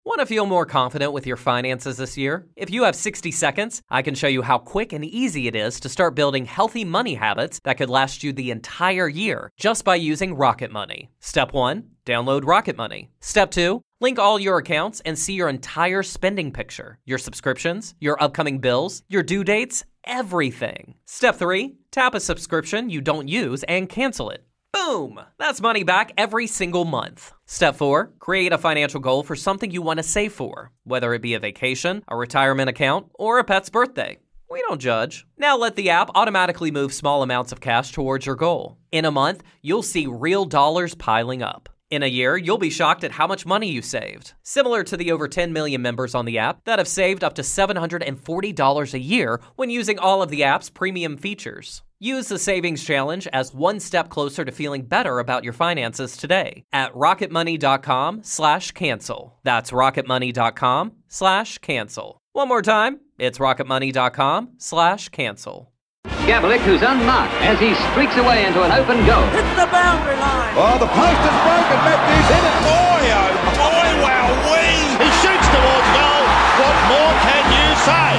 Want to feel more confident with your finances this year? If you have 60 seconds, I can show you how quick and easy it is to start building healthy money habits that could last you the entire year just by using Rocket Money. Step 1, download Rocket Money. Step 2, link all your accounts and see your entire spending picture, your subscriptions, your upcoming bills, your due dates, everything. Step 3, tap a subscription you don't use and cancel it. Boom! That's money back every single month. Step 4, create a financial goal for something you want to save for, whether it be a vacation, a retirement account, or a pet's birthday. We don't judge. Now let the app automatically move small amounts of cash towards your goal. In a month, you'll see real dollars piling up. In a year, you'll be shocked at how much money you saved. Similar to the over 10 million members on the app that have saved up to $740 a year when using all of the app's premium features. Use the Savings Challenge as one step closer to feeling better about your finances today at rocketmoney.com/cancel. That's rocketmoney.com/cancel. One more time, it's rocketmoney.com/cancel. Gavlik, who's unmarked as he streaks away into an open goal. Hits the boundary line. Oh, the post is broken. Matthews hit it. Boy, oh boy, wow-wee. He shoots towards goal. What more can you say?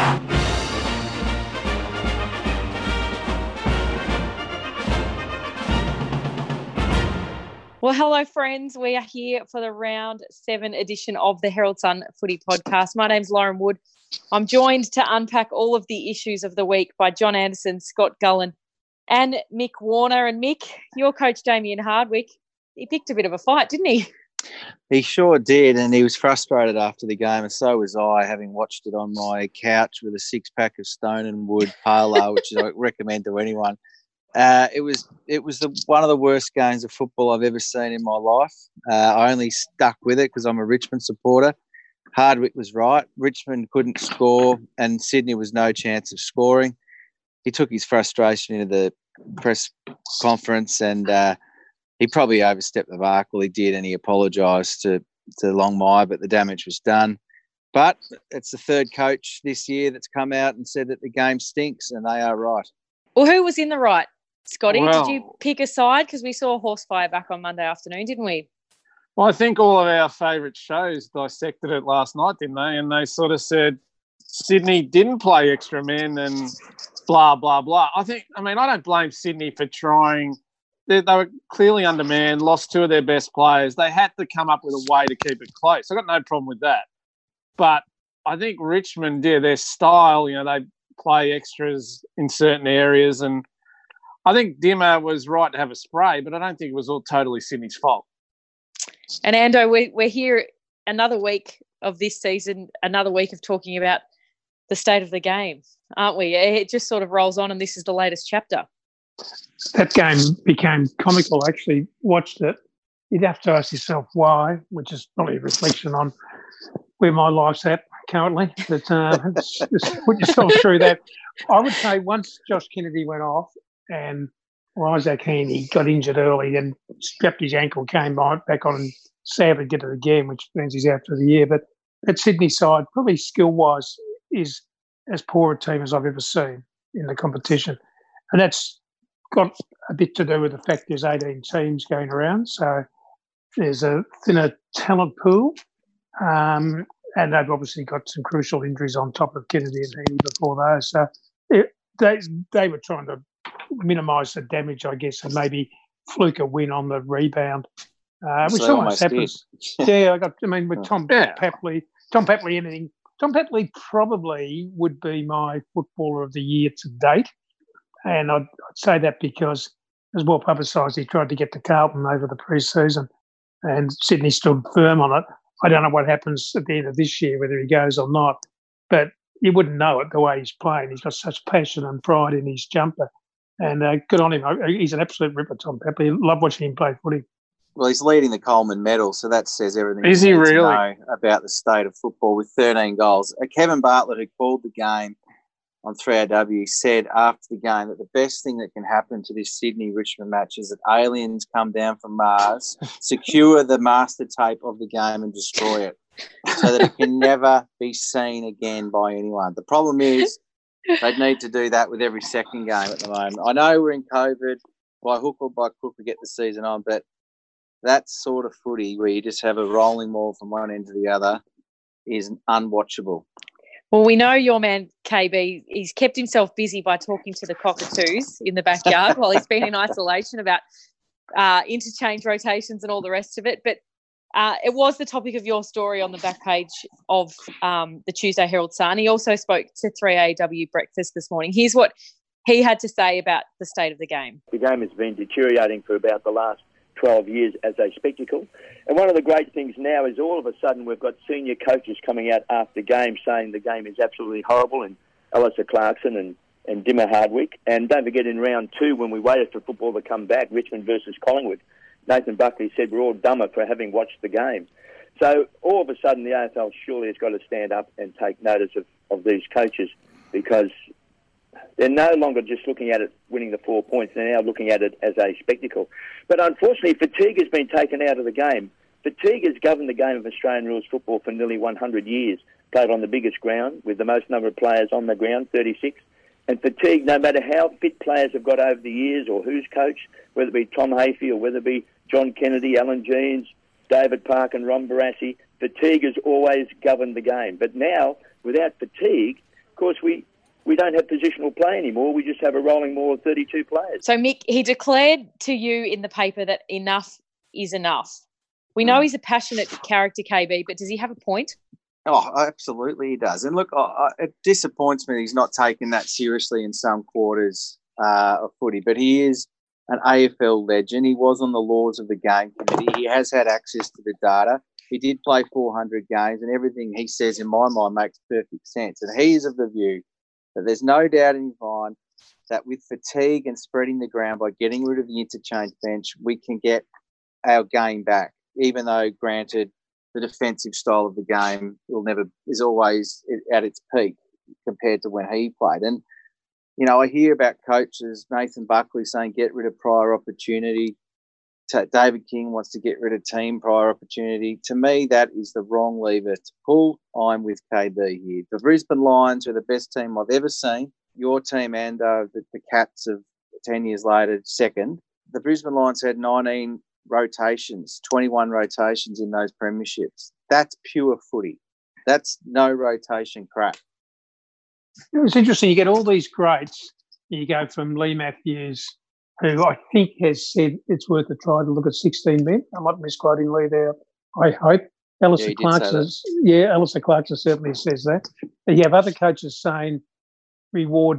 Well, hello, friends. We are here for the Round 7 edition of the Herald Sun Footy Podcast. My name's Lauren Wood. I'm joined to unpack all of the issues of the week by John Anderson, Scott Gullen, and Mick Warner. And Mick, your coach Damien Hardwick, he picked a bit of a fight, didn't he? He sure did, and he was frustrated after the game, and so was I, having watched it on my couch with a six-pack of Stone and Wood Pale Ale, which I recommend to anyone. It was one of the worst games of football I've ever seen in my life. I only stuck with it because I'm a Richmond supporter. Hardwick was right. Richmond couldn't score and Sydney was no chance of scoring. He took his frustration into the press conference and he probably overstepped the mark. Well, he did, and he apologised to Longmire, but the damage was done. But it's the third coach this year that's come out and said that the game stinks, and they are right. Well, who was in the right? Scotty, Well, did you pick a side? Because we saw Horsefire back on Monday afternoon, didn't we? Well, I think all of our favourite shows dissected it last night, didn't they? And they sort of said Sydney didn't play extra men and blah, blah, blah. I don't blame Sydney for trying. They were clearly undermanned, lost two of their best players. They had to come up with a way to keep it close. I got no problem with that. But I think Richmond, their style, they play extras in certain areas. And I think Dimmer was right to have a spray, but I don't think it was all totally Sydney's fault. And Ando, we're here another week of this season, another week of talking about the state of the game, aren't we? It just sort of rolls on, and this is the latest chapter. That game became comical. I actually watched it. You'd have to ask yourself why, which is probably a reflection on where my life's at currently. But just put yourself through that. I would say once Josh Kennedy went off and Isaac Heaney got injured early and strapped his ankle, came back on and sadly did it again, which means he's out for the year. But that Sydney side, probably skill-wise, is as poor a team as I've ever seen in the competition. And that's got a bit to do with the fact there's 18 teams going around. So there's a thinner talent pool. And they've obviously got some crucial injuries on top of Kennedy and Heaney before those. So they were trying to minimise the damage, I guess, and maybe fluke a win on the rebound, which almost happens. Yeah, with Tom Papley, anything. Tom Papley probably would be my footballer of the year to date, and I'd say that because it was well publicised. He tried to get to Carlton over the pre-season, and Sydney stood firm on it. I don't know what happens at the end of this year, whether he goes or not, but you wouldn't know it the way he's playing. He's got such passion and pride in his jumper. And good on him. He's an absolute ripper, Tom Papley. Love watching him play footy. Well, he's leading the Coleman medal, so that says everything Is he you need to really? know about the state of football with 13 goals. Kevin Bartlett, who called the game on 3AW, said after the game that the best thing that can happen to this Sydney-Richmond match is that aliens come down from Mars, secure the master tape of the game and destroy it so that it can never be seen again by anyone. The problem is they'd need to do that with every second game at the moment. I know we're in COVID. By hook or by crook, we get the season on, but that sort of footy where you just have a rolling ball from one end to the other is unwatchable. Well, we know your man, KB, he's kept himself busy by talking to the cockatoos in the backyard while he's been in isolation about interchange rotations and all the rest of it. But it was the topic of your story on the back page of the Tuesday Herald Sun. He also spoke to 3AW Breakfast this morning. Here's what he had to say about the state of the game. The game has been deteriorating for about the last 12 years as a spectacle. And one of the great things now is all of a sudden we've got senior coaches coming out after games saying the game is absolutely horrible, and Alistair Clarkson and Dimmer Hardwick. And don't forget, in round 2, when we waited for football to come back, Richmond versus Collingwood, Nathan Buckley said we're all dumber for having watched the game. So all of a sudden the AFL surely has got to stand up and take notice of these coaches, because they're no longer just looking at it winning the 4 points. They're now looking at it as a spectacle. But unfortunately, fatigue has been taken out of the game. Fatigue has governed the game of Australian rules football for nearly 100 years, played on the biggest ground with the most number of players on the ground, 36. And fatigue, no matter how fit players have got over the years or who's coached, whether it be Tom Hafey or whether it be John Kennedy, Alan Jeans, David Park and Ron Barassi, fatigue has always governed the game. But now, without fatigue, of course, we don't have positional play anymore. We just have a rolling maul of 32 players. So, Mick, he declared to you in the paper that enough is enough. We know he's a passionate character, KB, but does he have a point? Oh, absolutely he does. And look, it disappoints me he's not taking that seriously in some quarters of footy, but he is an AFL legend. He was on the Laws of the Game Committee. He has had access to the data. He did play 400 games, and everything he says, in my mind, makes perfect sense. And he is of the view that there's no doubt in his mind that with fatigue and spreading the ground by getting rid of the interchange bench, we can get our game back, even though, granted, the defensive style of the game is always at its peak compared to when he played. And, you know, I hear about coaches, Nathan Buckley saying get rid of prior opportunity. David King wants to get rid of team prior opportunity. To me, that is the wrong lever to pull. I'm with KB here. The Brisbane Lions are the best team I've ever seen. Your team and the Cats of 10 years later, second. The Brisbane Lions had 19 rotations, 21 rotations in those premierships. That's pure footy. That's no rotation crap. It was interesting. You get all these greats. You go from Lee Matthews, who I think has said it's worth a try to look at 16 men. I'm not misquoting Lee there, I hope. Alistair Clarkson certainly says that. And you have other coaches saying we'll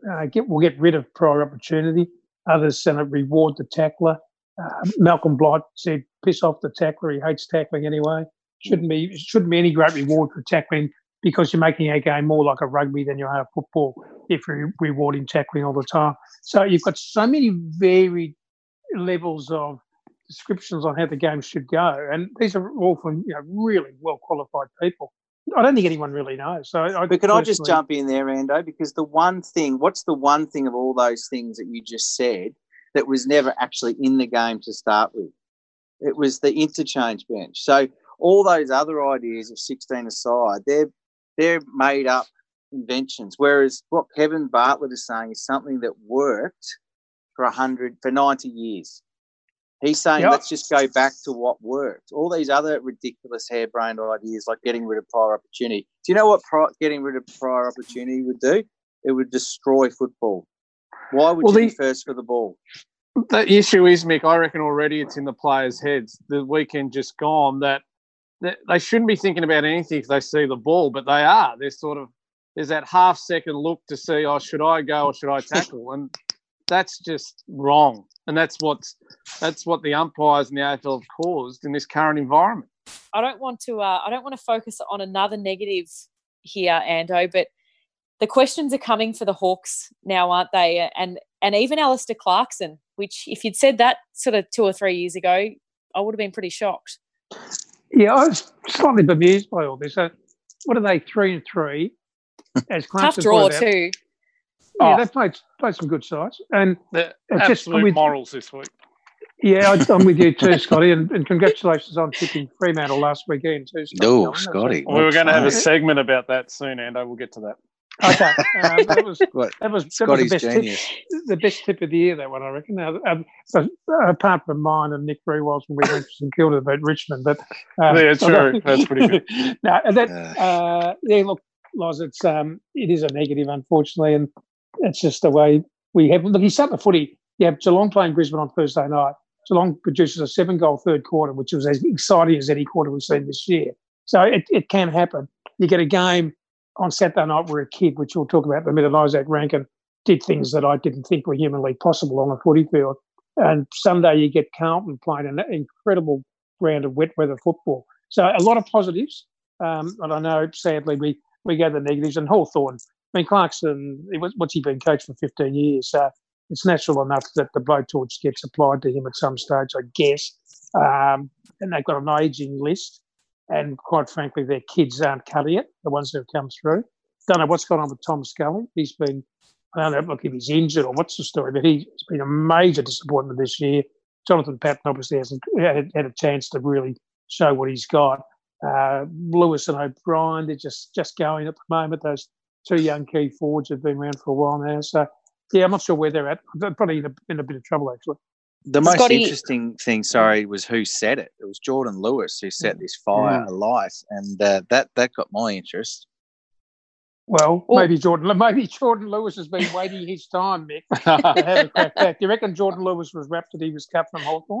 get rid of prior opportunity. Others saying reward the tackler. Malcolm Blight said, piss off the tackler. He hates tackling anyway. Shouldn't be any great reward for tackling, because you're making our game more like a rugby than you are football if you're rewarding tackling all the time. So you've got so many varied levels of descriptions on how the game should go, and these are all from really well qualified people. I don't think anyone really knows. But can I just jump in there, Ando? Because what's the one thing of all those things that you just said that was never actually in the game to start with? It was the interchange bench. So all those other ideas of 16 aside, they're made up inventions. Whereas what Kevin Bartlett is saying is something that worked for 90 years. He's saying let's just go back to what worked. All these other ridiculous harebrained ideas like getting rid of prior opportunity. Do you know what getting rid of prior opportunity would do? It would destroy football. Why would you be first for the ball? The issue is, Mick, I reckon already it's in the players' heads. The weekend just gone that they shouldn't be thinking about anything if they see the ball, but they are. There's that half-second look to see, should I go or should I tackle? And that's just wrong. And that's what the umpires and the AFL have caused in this current environment. I don't want to focus on another negative here, Ando, but the questions are coming for the Hawks now, aren't they? And even Alistair Clarkson, which if you'd said that sort of 2 or 3 years ago, I would have been pretty shocked. Yeah, I was slightly bemused by all this. What are they, 3-3? As tough draw too. Yeah, they've played some good sides. And they're absolute morals this week. Yeah, I'm with you too, Scotty, and congratulations on tipping Fremantle last weekend too, Scotty. Oh, Scotty. We were going to have a segment about that soon, Ando. We'll get to that. Okay, that was Scotty's the best genius. the best tip of the year. That one, I reckon. So, apart from mine and Nick Rewalds when we went to St Kilda about Richmond, but yeah, true. That's pretty good. No, look, Loz, it is a negative, unfortunately, and it's just the way we have. Look, you start the footy. You have Geelong playing Brisbane on Thursday night. Geelong produces a 7-goal third quarter, which was as exciting as any quarter we've seen this year. So it can happen. You get a game on Saturday night where a kid, which we'll talk about in a minute, Isaac Rankin, did things that I didn't think were humanly possible on a footy field. And Sunday you get Carlton playing an incredible round of wet weather football. So a lot of positives. And I know, sadly, we go to the negatives. And Hawthorn, I mean, Clarkson, what's he been coached for 15 years? So it's natural enough that the blowtorch gets applied to him at some stage, I guess. And they've got an ageing list. And quite frankly, their kids aren't cutting it, the ones that have come through. Don't know what's gone on with Tom Scully. He's been, I don't know, look, if he's injured or what's the story, but he's been a major disappointment this year. Jonathan Patton obviously hasn't had a chance to really show what he's got. Lewis and O'Brien, they're just going at the moment. Those two young key forwards have been around for a while now. So, yeah, I'm not sure where they're at. They're probably in a bit of trouble, actually. The most interesting thing, was who said it. It was Jordan Lewis who set this fire alight, and that got my interest. Well, maybe Jordan Lewis has been waiting his time, Mick, to have a crack back. Do you reckon Jordan Lewis was wrapped that he was cut from Hawthorn?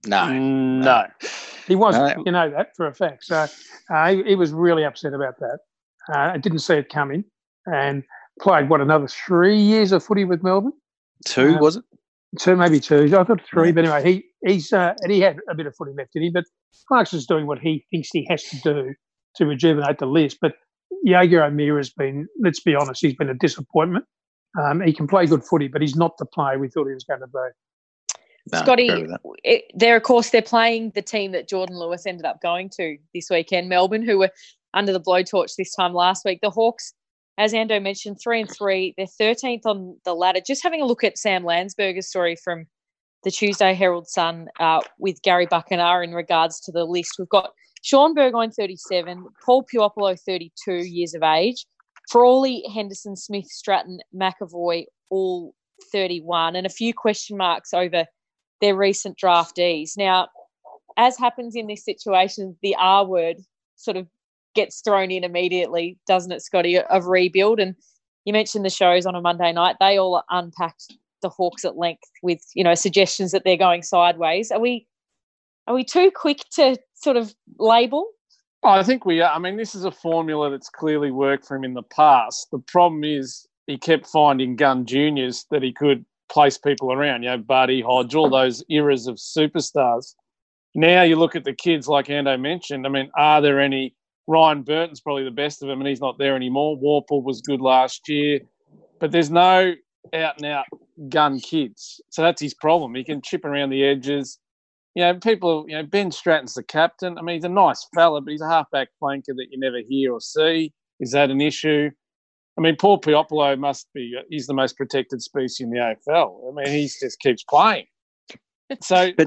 No. He wasn't. You know that for a fact. So he was really upset about that. I didn't see it coming, and played, another 3 years of footy with Melbourne? 2, was it? 2, maybe 2. I thought 3, but anyway, he's and he had a bit of footy left in him. But Clarkson's doing what he thinks he has to do to rejuvenate the list. But Jaeger O'Meara has been, let's be honest, he's been a disappointment. He can play good footy, but he's not the player we thought he was going to be. No, Scotty, they're playing the team that Jordan Lewis ended up going to this weekend, Melbourne, who were under the blowtorch this time last week. The Hawks, as Ando mentioned, 3-3. They're 13th on the ladder. Just having a look at Sam Landsberger's story from the Tuesday Herald Sun with Gary Buckenham in regards to the list. We've got Sean Burgoyne, 37, Paul Puopolo, 32 years of age, Frawley, Henderson, Smith, Stratton, McAvoy, all 31, and a few question marks over their recent draftees. Now, as happens in this situation, the R word sort of gets thrown in immediately, doesn't it, Scotty, of rebuild? And you mentioned the shows on a Monday night. They all unpacked the Hawks at length with, suggestions that they're going sideways. Are we too quick to sort of label? Oh, I think we are. I mean, this is a formula that's clearly worked for him in the past. The problem is he kept finding gun juniors that he could place people around, Buddy, Hodge, all those eras of superstars. Now you look at the kids like Ando mentioned. I mean, are there any? Ryan Burton's probably the best of them, and he's not there anymore. Warple was good last year. But there's no out-and-out gun kids. So that's his problem. He can chip around the edges. People, Ben Stratton's the captain. I mean, he's a nice fella, but he's a halfback flanker that you never hear or see. Is that an issue? I mean, Paul Puopolo he's the most protected species in the AFL. I mean, he just keeps playing. So, but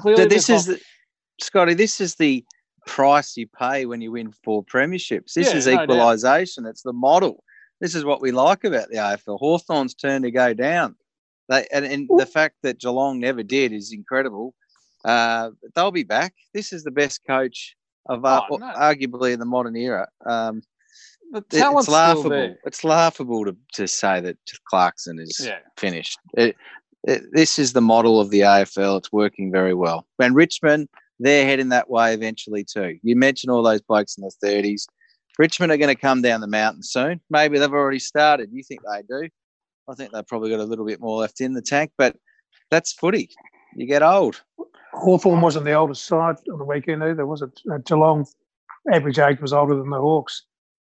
Scotty, this is the price you pay when you win 4 premierships. This is equalisation. It's the model. This is what we like about the AFL. Hawthorn's turn to go down. And the fact that Geelong never did is incredible. They'll be back. This is the best coach of arguably in the modern era. The talent's it's laughable. Still there. It's laughable to say that Clarkson is finished. This is the model of the AFL. It's working very well. And Richmond, they're heading that way eventually too. You mentioned all those blokes in the 30s. Richmond are going to come down the mountain soon. Maybe they've already started. You think they do? I think they've probably got a little bit more left in the tank, but that's footy. You get old. Hawthorn wasn't the oldest side on the weekend either, was it? Geelong, average age was older than the Hawks.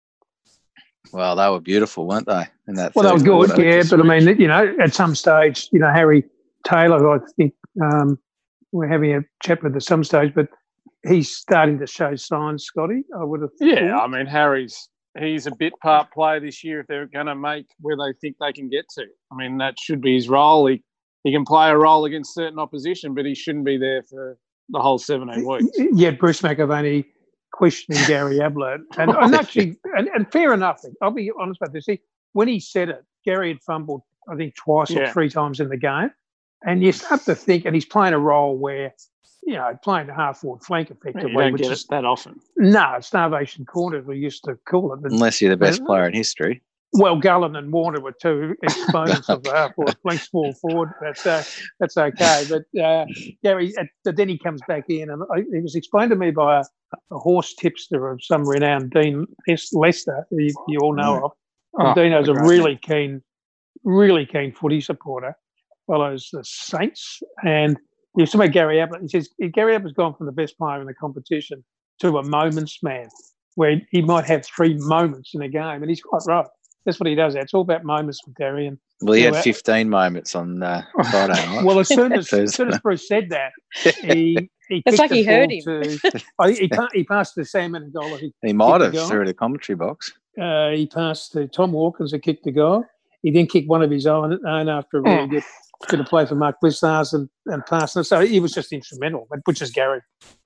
Well, they were beautiful, weren't they? They were good, but I mean, at some stage, Harry Taylor, I think we're having a chat with at some stage, but he's starting to show signs, Scotty, I would have thought. Yeah, I mean, he's a bit part player this year if they're going to make where they think they can get to. I mean, that should be his role. He can play a role against certain opposition, but he shouldn't be there for the whole 17 weeks. Yeah, Bruce McAvaney questioning Gary Ablett. And actually, and fair enough, I'll be honest about this. when he said it, Gary had fumbled, I think, twice or Yeah. 3 times in the game. And you start to think, and he's playing a role where, playing the half-forward flank effectively. You don't which get is it that often. No, starvation corner, we used to call it. Unless you're the best player in history. Well, Gullen and Warner were 2 exponents of the half-forward flank, small forward. That's okay. But Gary, but then he comes back in, and it was explained to me by a horse tipster of some renowned, Dean Lester, who you all know of. And Dino's a really keen footy supporter, follows the Saints. And you talk about Gary Ablett. He says Gary Ablett's gone from the best player in the competition to a moments man, where he might have 3 moments in a game, and he's quite right. That's what he does. It's all about moments with Gary. And well, he had 15 moments on Friday night. Well, as soon as Bruce said that, he it's like he heard him. He passed to Sam Amendola. He might have through the commentary box. He passed to Tom Hawkins, who kicked the goal. He then kicked one of his own after a really good play for Mark Blissars and passed it. So he was just instrumental, which is Gary.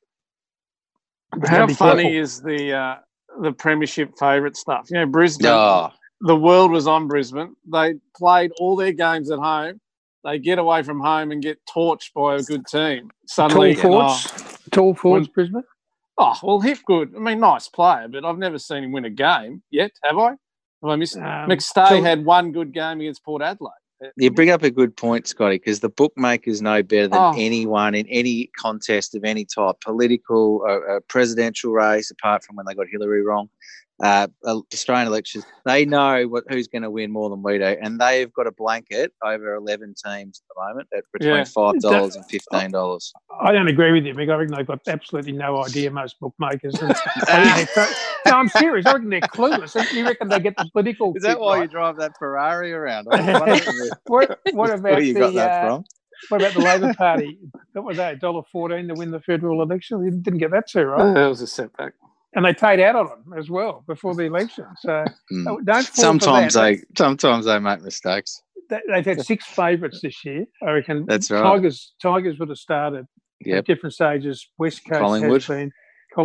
How funny is the premiership favourite stuff? Brisbane. The world was on Brisbane. They played all their games at home. They get away from home and get torched by a good team. Suddenly, tall forwards, Brisbane. Oh, well, Hipgood, nice player, but I've never seen him win a game yet, have I? Have I missed it? McStay had 1 good game against Port Adelaide. You bring up a good point, Scotty, because the bookmakers know better than anyone in any contest of any type, political, presidential race, apart from when they got Hillary wrong, Australian elections. They know who's going to win more than we do, and they've got a blanket over 11 teams at the moment at between $5 and $15. I don't agree with you, Mick. I reckon they've got absolutely no idea, most bookmakers. And no, I'm serious. I reckon they're clueless. You reckon they get the political... Is that why you drive that Ferrari around? What about where you got that from? What about the Labor Party? What was that, $1.14 to win the federal election? You didn't get that too, right? That was a setback. And they paid out on them as well before the election. So don't fall sometimes for that. Sometimes they make mistakes. They've had 6 favourites this year. I reckon that's right. Tigers would have started at different stages. West Coast Collingwood. has been.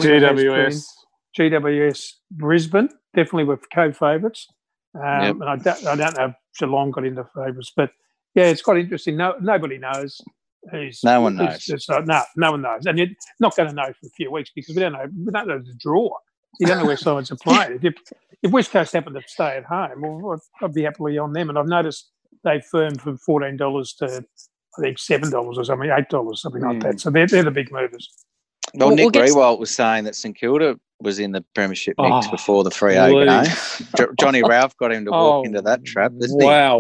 GWS, Brisbane, definitely were co-favourites. And I don't know if Geelong got into favourites. But, yeah, it's quite interesting. Nobody knows. No one knows. No one knows. And you're not going to know for a few weeks because we don't know the draw. You don't know where sides are playing. If West Coast happen to stay at home, well, I'd be happily on them. And I've noticed they've firmed from $14 to, I think, $7 or something, $8, something like that. So they're the big movers. Well, Nick Riewoldt was saying that St Kilda was in the premiership mix before the 3A game. Johnny Ralph got him to walk into that trap, didn't he? Wow,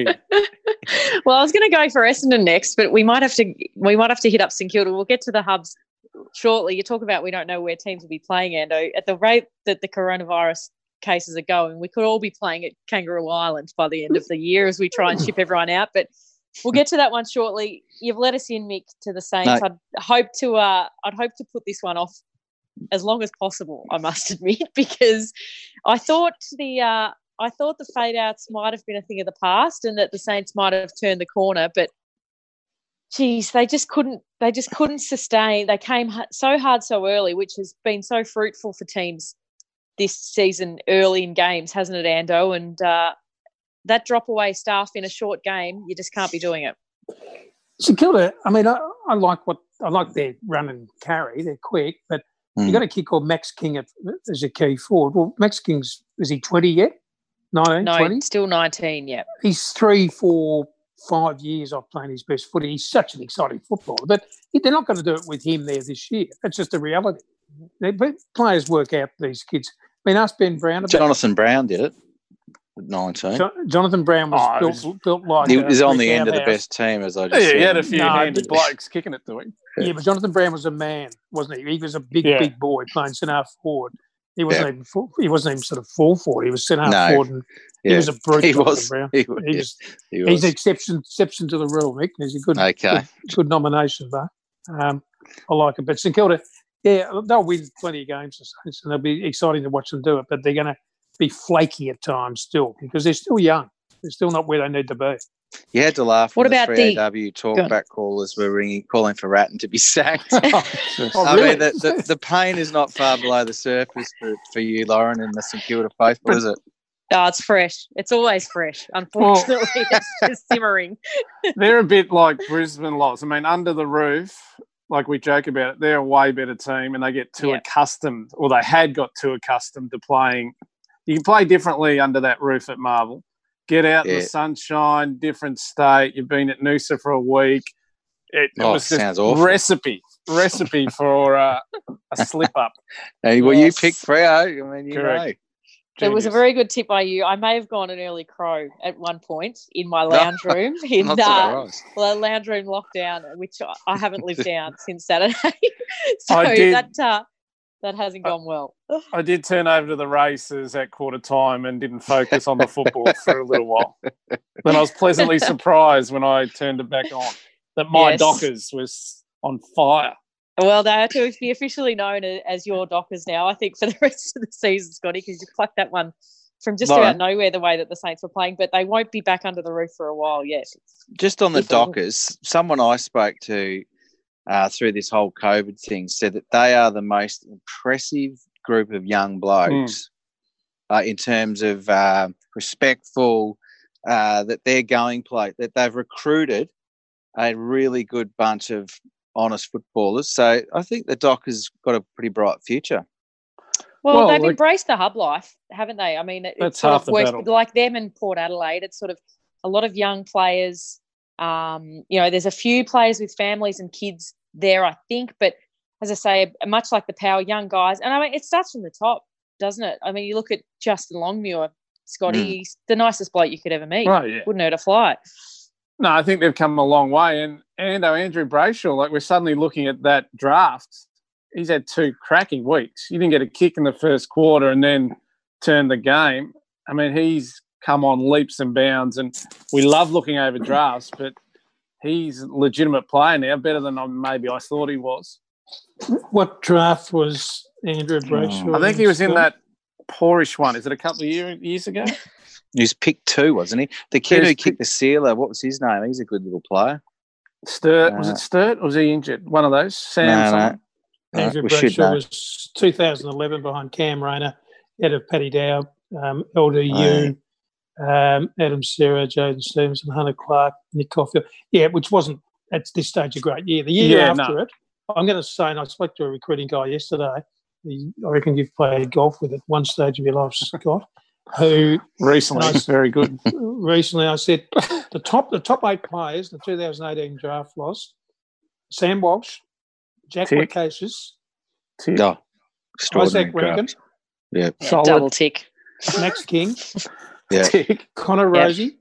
Well, I was going to go for Essendon next, but we might have to hit up St Kilda. We'll get to the hubs shortly. You talk about we don't know where teams will be playing, Ando. At the rate that the coronavirus cases are going, we could all be playing at Kangaroo Island by the end of the year as we try and ship everyone out. But we'll get to that one shortly. You've let us in, Mick, to the Saints. No. I'd hope to put this one off as long as possible, I must admit, because I thought the fade outs might have been a thing of the past and that the Saints might have turned the corner, but geez, they just couldn't sustain. They came so hard so early, which has been so fruitful for teams this season early in games, hasn't it, Ando? And that drop away stuff in a short game, you just can't be doing it. St Kilda, I like their run and carry. They're quick, but you got a kid called Max King as a key forward. Well, Max King's, is he 20 yet? 19, no, 20? Still 19, yeah. He's 3, 4, 5 years off playing his best footy. He's such an exciting footballer, but they're not going to do it with him there this year. That's just the reality. Players work out these kids. Ask Ben Brown. Jonathan Brown did it at 19. Jonathan Brown was built like... He was on the end of the best team, as I just said. He had a few handy blokes kicking it to him. Yeah, but Jonathan Brown was a man, wasn't he? He was a big boy playing centre forward. He wasn't even sort of full forward. He was centre forward, and he was a brute. Jonathan Brown. He's an exception to the rule, Mick. He's a good nomination, but I like it. But St Kilda, they'll win plenty of games, and it'll be exciting to watch them do it. But they're going to be flaky at times still because they're still young. They're still not where they need to be. You had to laugh when the 3AW talkback callers were calling for Ratton to be sacked. Really? The pain is not far below the surface for you, Lauren, and the St Kilda faithful, is it? Oh, it's fresh. It's always fresh. Unfortunately, it's just simmering. They're a bit like Brisbane Lots. I mean, under the roof, like we joke about it, they're a way better team and they get too accustomed, or they had got too accustomed to playing. You can play differently under that roof at Marvel. Get out in the sunshine, different state. You've been at Noosa for a week. It was just recipe for a slip-up. Hey, well, you picked Freo. I mean, you know. It was a very good tip by you. I may have gone an early crow at one point in my lounge room in the lounge room lockdown, which I haven't lived down since Saturday. So that hasn't gone well. I did turn over to the races at quarter time and didn't focus on the football for a little while. Then I was pleasantly surprised when I turned it back on that my Dockers was on fire. Well, they are to be officially known as your Dockers now, I think, for the rest of the season, Scotty, because you plucked that one from just about nowhere the way that the Saints were playing, but they won't be back under the roof for a while yet. Just on the Dockers, someone I spoke to through this whole COVID thing said that they are the most impressive group of young blokes in terms of respectful, that they're going play, that they've recruited a really good bunch of honest footballers. So I think the Dockers got a pretty bright future. Well, they've embraced the hub life, haven't they? I mean, it's sort of works like them and Port Adelaide. It's sort of a lot of young players. There's a few players with families and kids there, I think. But as I say, much like the Power, young guys. And I mean, it starts from the top, doesn't it? I mean, you look at Justin Longmuir, Scotty, he's the nicest bloke you could ever meet. Right, yeah. Wouldn't hurt a fly. No, I think they've come a long way. And Andrew Brayshaw, like we're suddenly looking at that draft. He's had 2 cracking weeks. He didn't get a kick in the first quarter and then turned the game. I mean, he's come on leaps and bounds, and we love looking over drafts, but he's a legitimate player now, better than maybe I thought he was. What draft was Andrew Brayshaw? I think he was in that poorish one. Is it a couple of years ago? He was picked 2, wasn't he? The kid who kicked the sealer, what was his name? He's a good little player. Sturt. Was it Sturt or was he injured? One of those? No. Andrew Brayshaw was 2011 behind Cam Rayner, head of Paddy Dow, LD Yoon, Adam Serra, Jaden Stevenson, Hunter Clark, Nick Caulfield. Yeah, which wasn't at this stage a great year. The year after it, I'm going to say, and I spoke to a recruiting guy yesterday, I reckon you've played golf with at one stage of your life, Scott, who recently is very good. Recently, I said the top 8 players in the 2018 draft was Sam Walsh, Jack Wacasius, Isaac Rankin, double tick, Max King, Connor Rosie,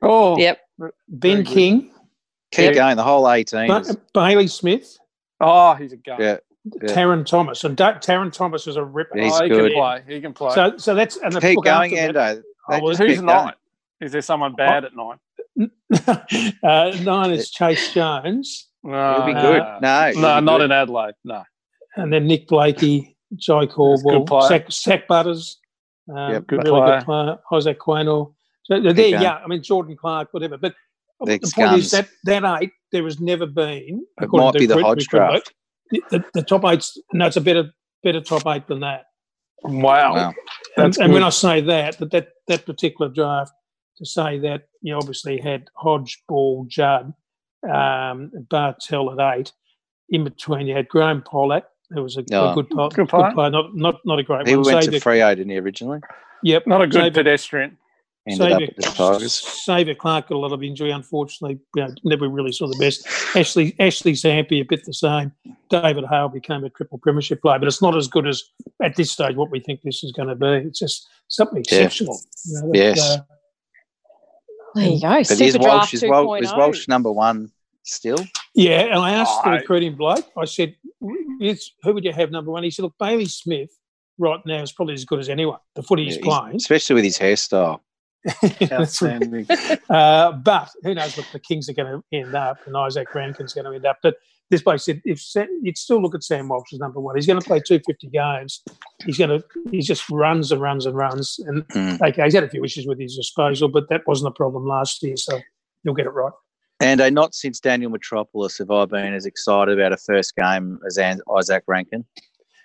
Ben King, keep going the whole 18. Bailey Smith, he's a gun. Taron Thomas, and Taron Thomas is a ripper. He's good. He can play. So that's and keep going, Endo. Who's 9? Is there someone bad at 9? 9 is Chase Jones. He'll be good. No, not in Adelaide. No. And then Nick Blakey, Jai Caldwell, Zach Butters, good player. Isaac Quaynor. So they're young. I mean, Jordan Clark, whatever. But the point is that 8, there has never been. It might be the Hodge draft. The top 8, no, it's a better top 8 than that. Wow. And when I say that particular draft, to say that you obviously had Hodge, Ball, Judd, Bartell at 8. In between, you had Graham Pollack, who was a good player, not a great one. He went to Freo, didn't he, originally? Yep. Not a good pedestrian. Ended up at the Tigers. Xavier Clark got a lot of injury, unfortunately. Never really saw the best. Ashley Zampi, a bit the same. David Hale became a triple premiership player, but it's not as good as, at this stage, what we think this is going to be. It's just something exceptional. Yes. There you go. But is Walsh number 1 still? Yeah, and I asked the recruiting bloke, I said, who would you have number 1? He said, look, Bailey Smith right now is probably as good as anyone. The footy he's playing. Especially with his hairstyle. Outstanding. But who knows what the Kings are going to end up and Isaac Rankin's going to end up. But this bloke said, you'd still look at Sam Walsh as number 1. He's going to play 250 games. He just runs and runs and runs. And okay, he's had a few issues with his disposal, but that wasn't a problem last year, so you'll get it right. And not since Daniel Metropolis have I been as excited about a first game as Isaac Rankin.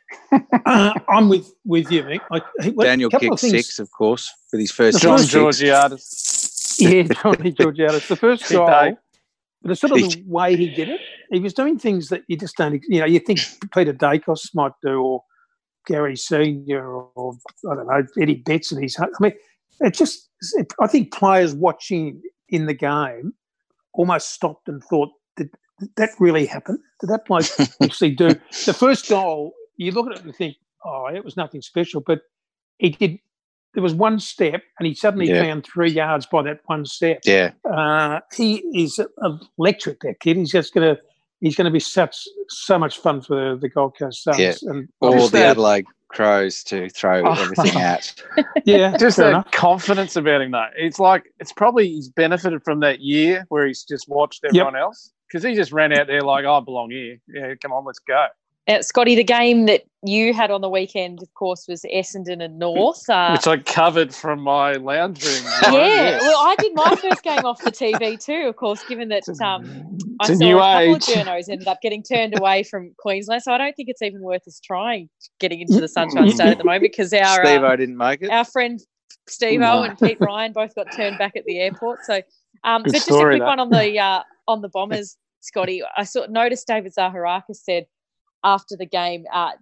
I'm with you, Mick. Daniel kicked 6, of course, with his first John six. Georgiadis. Yeah, Johnny Georgiadis. The first goal, but the sort of the way he did it, he was doing things that you just don't, you think Peter Dacos might do, or Gary Senior, or I don't know, Eddie Betts and his. I mean, I think players watching in the game almost stopped and thought, did that really happen? Did that bloke actually do? The first goal, you look at it and think, oh, it was nothing special, but he did. There was one step, and he suddenly found 3 yards by that one step. Yeah, he is electric. That kid. He's going to be so much fun for the Gold Coast Suns. Yeah, and all the Adelaide Crows to throw everything out. Yeah, just the confidence about him, though. It's like he's benefited from that year where he's just watched everyone else, because he just ran out there like, I belong here. Yeah, come on, let's go. Scotty, the game that you had on the weekend, of course, was Essendon and North. Which I covered from my lounge room. Well, I did my first game off the TV too, of course, given that I saw a couple of journos ended up getting turned away from Queensland. So I don't think it's even worth us trying getting into the Sunshine State at the moment, because Steve-O didn't make it. Our friend Steve-O and Pete Ryan both got turned back at the airport. So, but just a quick one on the Bombers, Scotty. I noticed David Zaharakis said after the game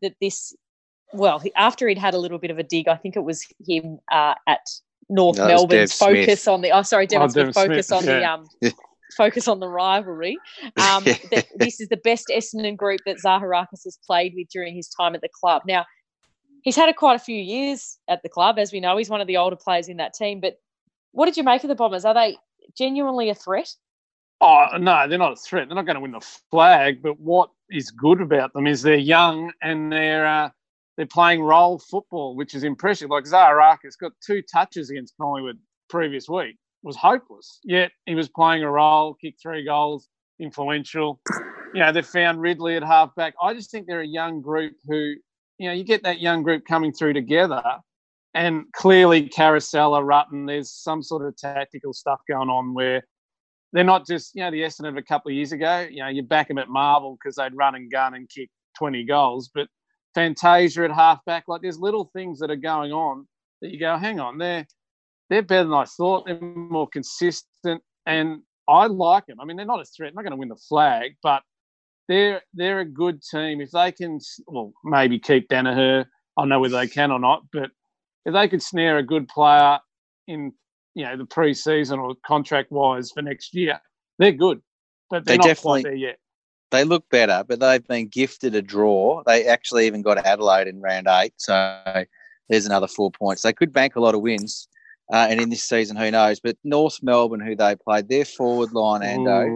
after he'd had a little bit of a dig, I think it was him at North Melbourne's focus on the Devon Smith focus on the focus on the rivalry. That this is the best Essendon group that Zaharakis has played with during his time at the club. Now, he's had quite a few years at the club, as we know. He's one of the older players in that team. But what did you make of the Bombers? Are they genuinely a threat? Oh, no, they're not a threat. They're not going to win the flag, but what is good about them is they're young and they're playing role football, which is impressive. Like Zaharakis got 2 touches against Collingwood previous week. It was hopeless. Yet he was playing a role, kicked 3 goals, influential. They found Ridley at halfback. I just think they're a young group who, you get that young group coming through together, and clearly Carousel, Rutten, there's some sort of tactical stuff going on where they're not just, the Essendon of a couple of years ago. You back them at Marvel because they'd run and gun and kick 20 goals. But Fantasia at halfback, like there's little things that are going on that you go, hang on, they're better than I thought. They're more consistent, and I like them. I mean, they're not a threat. They're not going to win the flag, but they're a good team. If they can, maybe keep Danaher. I don't know whether they can or not, but if they could snare a good player in the pre-season or contract-wise for next year, they're good. But they're not quite there yet. They look better, but they've been gifted a draw. They actually even got Adelaide in round 8, so there's another 4 points. They could bank a lot of wins, and in this season, who knows? But North Melbourne, who they played, their forward line, Ando,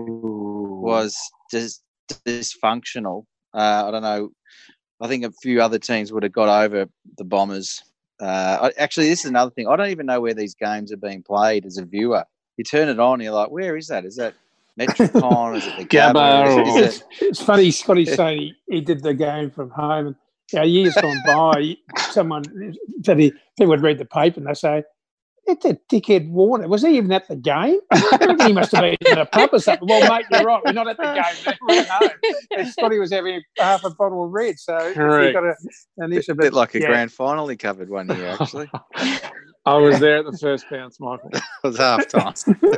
was just dysfunctional. I don't know. I think a few other teams would have got over the Bombers. Actually, this is another thing. I don't even know where these games are being played as a viewer. You turn it on and you're like, where is that? Is that Metricon? Is it the Gabba? It's funny, Scotty's saying he did the game from home. And years gone by, people would read the paper and they say, it's a dickhead Warner. Was he even at the game? He must have been in a pub or something. Well, mate, you're right. We're not at the game. We're at home. And Scotty was having half a bottle of red. So he got a bit like a grand final he covered one year, actually. I was there at the first bounce, Michael. It was half time.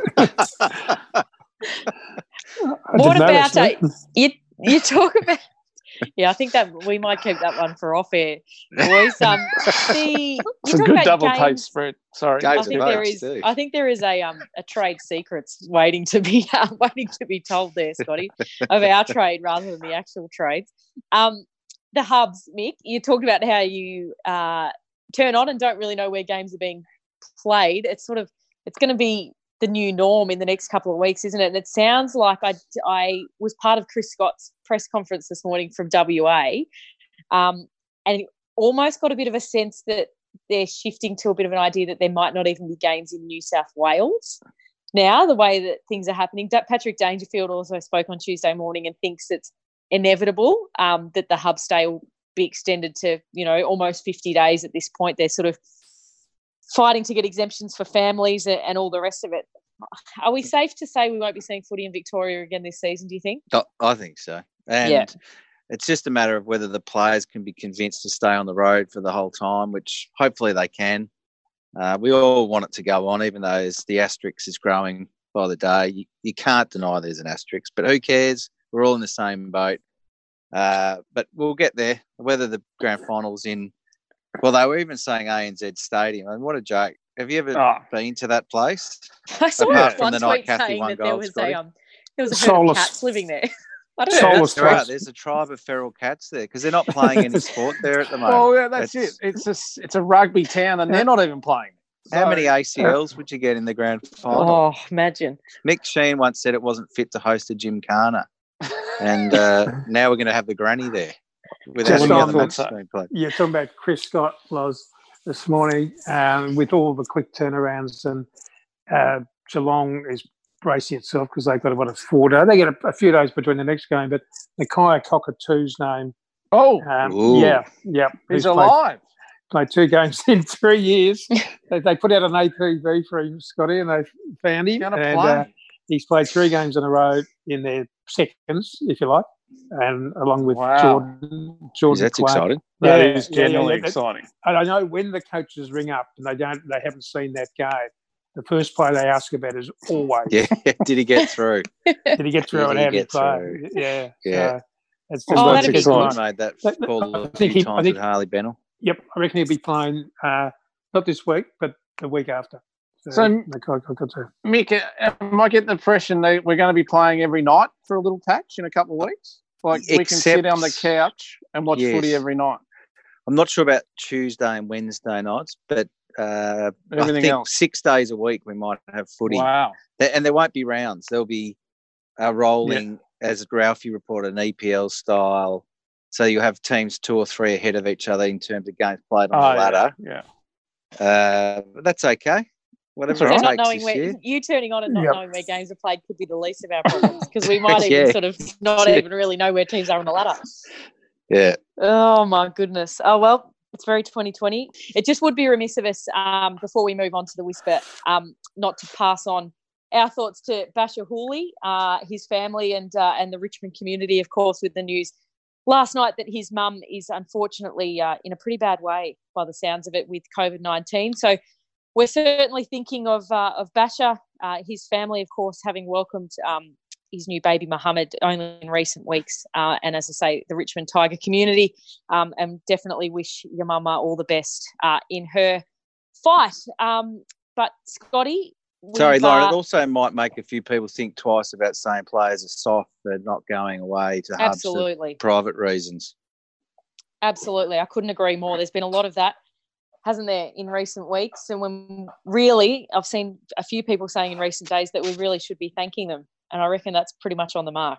What about you talk about? Yeah, I think that we might keep that one for off air, boys. It's a good double page spread. Sorry, I think there is a trade secrets waiting to be told there, Scotty, of our trade rather than the actual trades. The hubs, Mick. You talked about how you turn on and don't really know where games are being played. It's going to be the new norm in the next couple of weeks, isn't it? And it sounds like I was part of Chris Scott's press conference this morning from WA, and almost got a bit of a sense that they're shifting to a bit of an idea that there might not even be games in New South Wales now, the way that things are happening. Patrick Dangerfield also spoke on Tuesday morning and thinks it's inevitable that the hub stay will be extended to, almost 50 days at this point. They're sort of fighting to get exemptions for families and all the rest of it. Are we safe to say we won't be seeing footy in Victoria again this season, do you think? I think so. And It's just a matter of whether the players can be convinced to stay on the road for the whole time, which hopefully they can. We all want it to go on, even though the asterisk is growing by the day. You can't deny there's an asterisk, but who cares? We're all in the same boat. But we'll get there. Whether the grand final's in, well, they were even saying ANZ Stadium. I mean, what a joke. Have you ever been to that place? I saw Apart it from one the night tweet Kathy saying won that gold, there was Scotty. there was a herd of Soulless. cats living there. I don't know. Soulless. That's right. There's a tribe of feral cats there because they're not playing any sport there at the moment. Well, yeah, that's it. It's a rugby town, and they're not even playing. How many ACLs would you get in the grand final? Oh, imagine. Mick Sheen once said it wasn't fit to host a Gymkhana. And now we're going to have the granny there. Without Just any on other the- matches being played. You're talking about Chris Scott, Loz, this morning, with all the quick turnarounds, and Geelong is bracing itself because they've got about a 4 day. They get a few days between the next game, but Nakia Cockatoo's name. Oh, yeah. he's alive. Played 2 games in 3 years. they put out an APV for him, Scotty, and they found him. Gonna And play. he's played 3 games in a row in their seconds, if you like, and along with Wow. Jordan That's Clark. exciting. That Yeah, is yeah, genuinely yeah. exciting. And I know when the coaches ring up and they haven't seen that game, the first play they ask about is always, Yeah. Did he get through? did he get through Did and he how did he get play? through? Yeah. Yeah. So it's Oh, just that'd that's be exciting. good. Made that But- call I a think few he- I times think- with Harley Bennell. Yep, I reckon he'll be playing not this week, but the week after. So- Mick, am I getting the impression that we're going to be playing every night for a little patch in a couple of weeks? Like we can sit on the couch and watch Yes. footy every night. I'm not sure about Tuesday and Wednesday nights, but I Everything think else. 6 days a week we might have footy. Wow. And there won't be rounds. There'll be rolling, as Ralphie reported, an EPL style. So you'll have teams 2 or 3 ahead of each other in terms of games played on the ladder. Yeah. But that's okay. Whatever That's it all So right. not takes knowing this where year. you turning on and not Yep. knowing where games are played could be the least of our problems because we might even Yeah. sort of not Yeah. even really know where teams are on the ladder. Yeah. Oh my goodness. Oh well, it's very 2020. It just would be remiss of us before we move on to the whisper, not to pass on our thoughts to Basher Hooley, his family, and the Richmond community, of course, with the news last night that his mum is unfortunately in a pretty bad way, by the sounds of it, with COVID-19. So we're certainly thinking of Basher, his family, of course, having welcomed his new baby Muhammad only in recent weeks, and as I say, the Richmond Tiger community, and definitely wish your mama all the best in her fight. But Scotty, Sorry, Lauren, it also might make a few people think twice about saying players are soft for not going away to hubs for absolutely, private reasons. absolutely, I couldn't agree more. There's been a lot of that, hasn't there, in recent weeks, and when really, I've seen a few people saying in recent days that we really should be thanking them, and I reckon that's pretty much on the mark.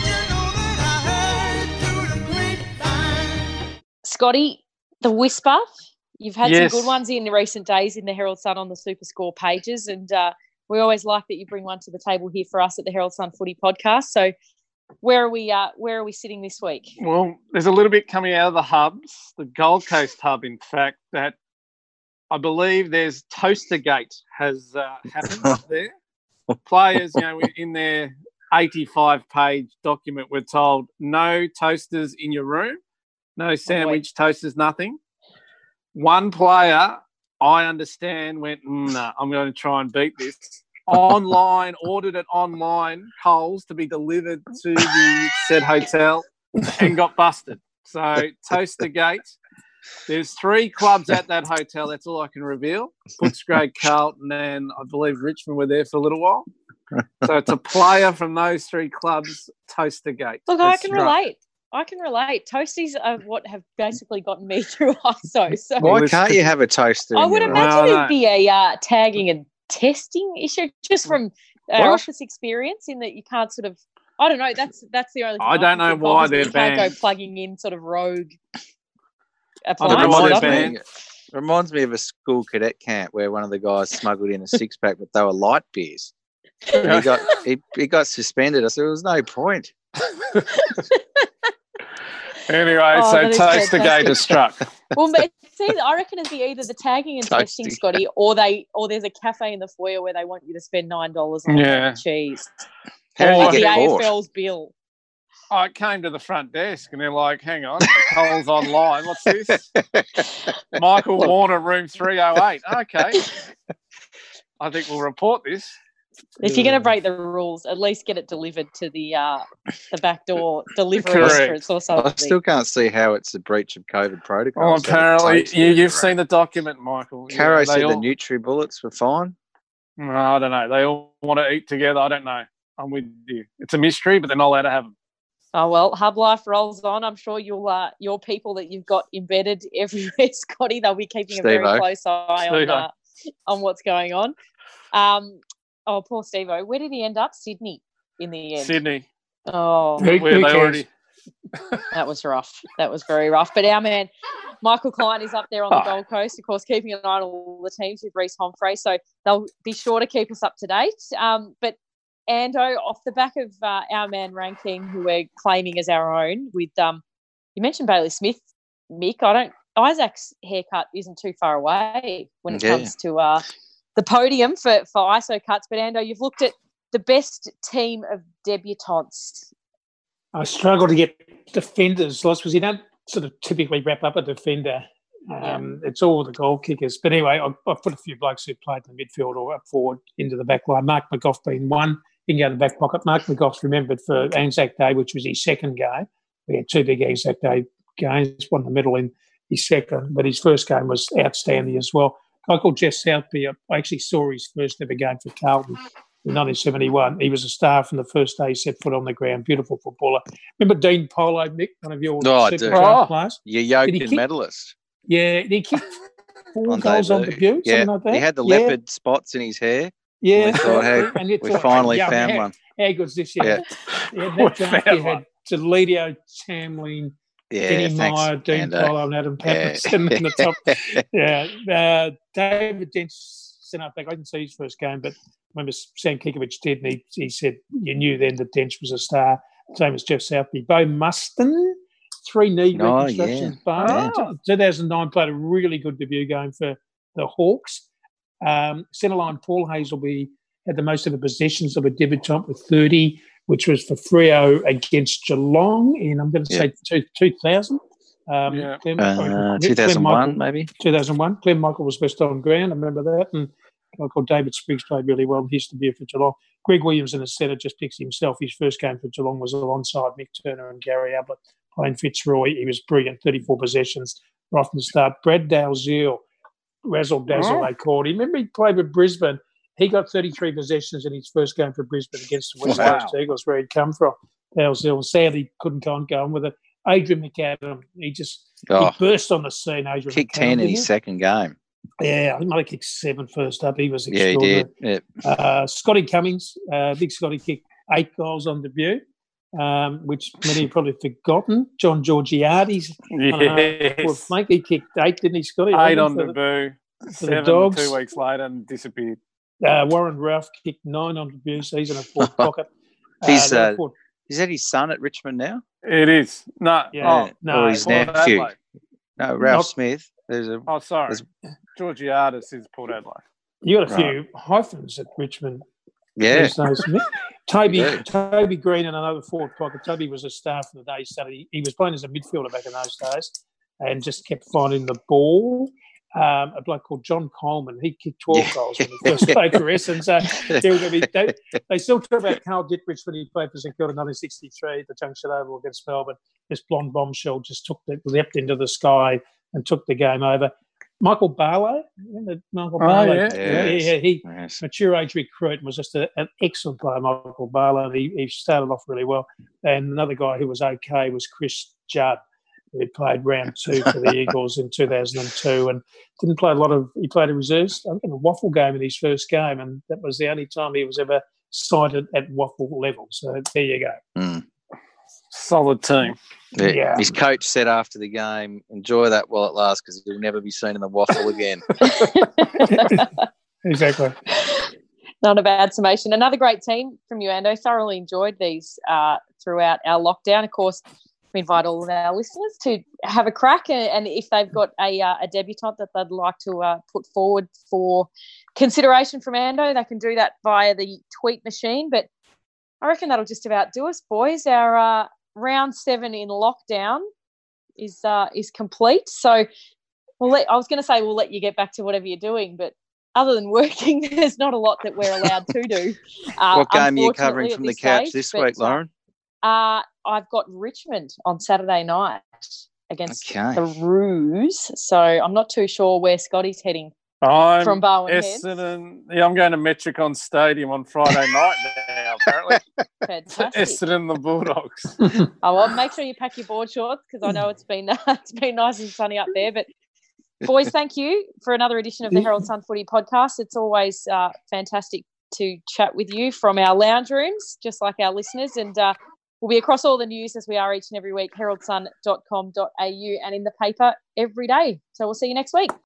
Scotty, the whisper. You've had Yes. some good ones in the recent days in the Herald Sun on the Super Score pages, and we always like that you bring one to the table here for us at the Herald Sun Footy Podcast. So, where are we sitting this week? Well, there's a little bit coming out of the hubs, the Gold Coast hub, in fact, that I believe there's Toastergate has happened up there. Players, in their 85-page document, were told no toasters in your room, no sandwich, toasters, nothing. One player, I understand, went, no, I'm going to try and beat this. Online, ordered it online, Coles, to be delivered to the said hotel and got busted. So, Toastergate. There's 3 clubs at that hotel. That's all I can reveal. Footscray, Carlton, and I believe Richmond were there for a little while. So it's a player from those 3 clubs, Toastergate. Look, I can relate. Toasties are what have basically gotten me through ISO. So Why can't you have a toaster? I in would your room? imagine No, it'd be a tagging and testing issue just from our What? office experience, in that you can't sort of. I don't know. That's the only thing I don't can know think of, why is that they're you can't go banned. plugging in sort of rogue I don't know appliances. why they're Reminds banned. me, reminds me of a school cadet camp where one of the guys smuggled in a 6-pack, but they were light beers. And he got suspended. I said, there was no point. Anyway, Oh, so that is Toastergate fantastic. has struck. Well, but it's I reckon it'd be either the tagging and testing, Toasty. Scotty, or there's a cafe in the foyer where they want you to spend $9 on Yeah. cheese. How Or do the you get caught? AFL's bill. I came to the front desk and they're like, hang on, Cole's online. What's this? Michael Warner, room 308. Okay. I think we'll report this. If you're going to break the rules, at least get it delivered to the back door delivery express or something. I still can't see how it's a breach of COVID protocol. Well, apparently, you've seen the document, Michael. Caro said the Nutri-Bullets were fine. No, I don't know. They all want to eat together. I don't know. I'm with you. It's a mystery, but they're not allowed to have them. Oh, well, Hub Life rolls on. I'm sure you'll your people that you've got embedded everywhere, Scotty, they'll be keeping a very close eye on what's going on. Poor Steve-O. Where did he end up? Sydney in the end. Sydney. Oh, that was rough. That was very rough. But our man, Michael Klein, is up there on the Gold Coast, of course, keeping an eye on all the teams with Reece Homfrey. So they'll be sure to keep us up to date. But Ando, off the back of our man Ranking, who we're claiming as our own, with you mentioned Bailey Smith, Mick. Isaac's haircut isn't too far away when it comes to the podium for ISO cuts. But Ando, you've looked at the best team of debutantes. I struggle to get defenders, because you don't sort of typically wrap up a defender. It's all the goal kickers. But anyway, I've put a few blokes who played in the midfield or up forward into the back line. Mark McGough being one. He can go in the back pocket. Mark McGough's remembered for Anzac Day, which was his second game. We had two big Anzac Day games, one in the middle in his second, but his first game was outstanding as well. A guy called Jeff Southby, I actually saw his first ever game for Carlton in 1971. He was a star from the first day he set foot on the ground. Beautiful footballer. Remember Dean Polo, Mick, one of your Super players? Your Yoketon medalist. Yeah, he kicked 4 goals on debut, something like that. He had the leopard spots in his hair. Yeah. We finally found one. How good's this? You had Toledo, Tamlin, Denny Meyer, Dean Polo and Adam Patterson in the top. David Dent sent up back. I didn't see his first game, but I remember Sam Kikovich did, and he said you knew then that Dent was a star. Same as Jeff Southby. Bo Muston, 3 knee reconstructions. 2009 played a really good debut game for the Hawks. Centreline Paul Hazelby had the most of the possessions of a debutant with 30, which was for Freo against Geelong in, I'm going to say, 2000. 2001, maybe. 2001. Clem Michael was best on ground. I remember that. And a guy called David Spriggs played really well in his debut for Geelong. Greg Williams in the centre just picks himself. His first game for Geelong was alongside Mick Turner and Gary Ablett playing Fitzroy. He was brilliant, 34 possessions right from the start. Brad Dalziel, Razzle Dazzle, they called him. Remember he played with Brisbane. He got 33 possessions in his first game for Brisbane against the West Coast Eagles, where he'd come from. Dalziel sadly couldn't go on with it. Adrian McAdam, he burst on the scene. Adrian kicked McAdam, 10 in his second game. Yeah, I think might have kicked 7 first up. He was extraordinary. Yeah, he did. Yeah. Scotty Cummings, big Scotty, kicked 8 goals on debut, which many have probably forgotten. John Georgiades, he kicked 8, didn't he, Scotty? 8 on debut, 7 Dogs. 2 weeks later and disappeared. Warren Ralph kicked 9 on debut, so he's in a forward pocket. Is that his son at Richmond now? It is. No. No, his nephew. No, Ralph Smith. Sorry. Georgiades is Port Adelaide. You got a few hyphens at Richmond. Yeah. Toby Green and another forward pocket. Toby was a star from the day he started. He was playing as a midfielder back in those days and just kept finding the ball. A bloke called John Coleman, he kicked 12 goals when he first played for Essendon. So they still talk about Carl Dittrich when he played for St Kilda in 1963 at the Junction Oval against Melbourne. This blonde bombshell just leapt into the sky and took the game over. Michael Barlow, remember Michael Barlow? He mature age recruit and was just an excellent player, Michael Barlow. He started off really well. And another guy who was okay was Chris Judd, who played round 2 for the Eagles in 2002 and didn't play he played a reserves, I think, a waffle game in his first game, and that was the only time he was ever cited at waffle level. So there you go. Solid team. Yeah. His coach said after the game, enjoy that while it lasts because he'll never be seen in the waffle again. Exactly. Not a bad summation. Another great team from you, Ando. Thoroughly enjoyed these throughout our lockdown. Of course, we invite all of our listeners to have a crack, and if they've got a debutant that they'd like to put forward for consideration from Ando, they can do that via the tweet machine. But I reckon that'll just about do us, boys. Our round 7 in lockdown is complete. So I was going to say we'll let you get back to whatever you're doing, but other than working, there's not a lot that we're allowed to do. What game are you covering from the couch this week, Lauren? I've got Richmond on Saturday night against the Roos. So I'm not too sure where Scotty's heading from Barwon Heads. I'm going to Metricon Stadium on Friday night now, apparently. Fantastic. Essendon the Bulldogs. Make sure you pack your board shorts because I know it's been nice and sunny up there. But boys, thank you for another edition of the Herald Sun Footy Podcast. It's always fantastic to chat with you from our lounge rooms, just like our listeners. And we'll be across all the news as we are each and every week, heraldsun.com.au and in the paper every day. So we'll see you next week.